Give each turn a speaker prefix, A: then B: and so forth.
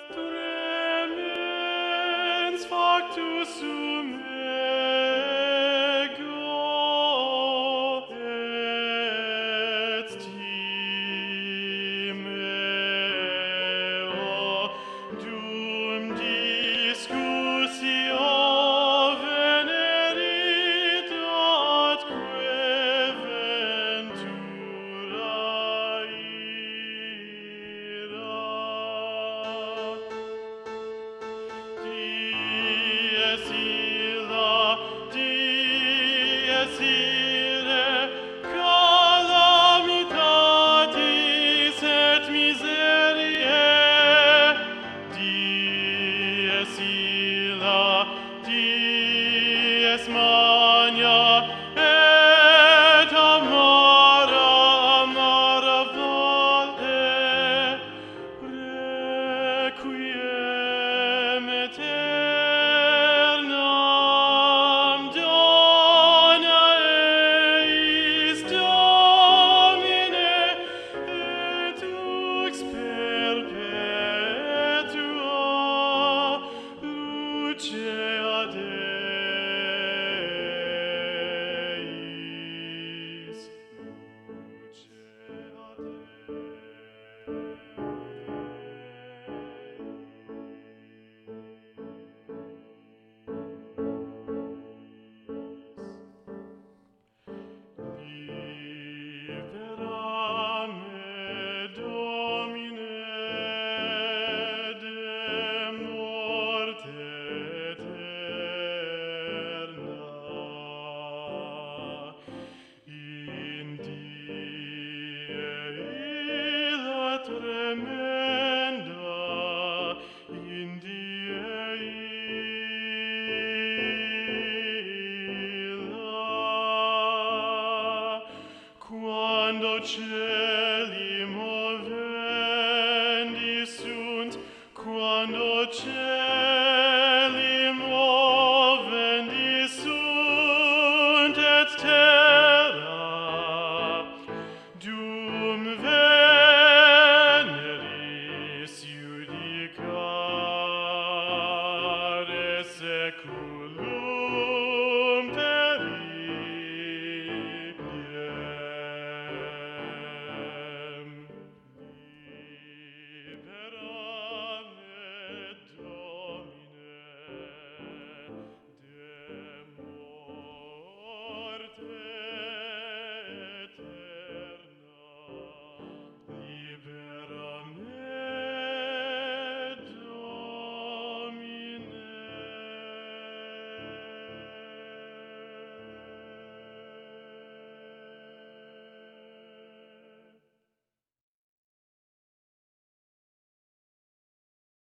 A: Tremens factus sum ego et timeo dum discussio venerit atque ventura Dies ire, calamitatis et miseriae. Dies magna et amara valle. Requiem aeternam dona eis Domine, et lux perpetua lucea Deis. Lucea Libera me, Domine, de morte eterna. In die illa tremenda, in die illa, quando celi movendi sunt, quando celi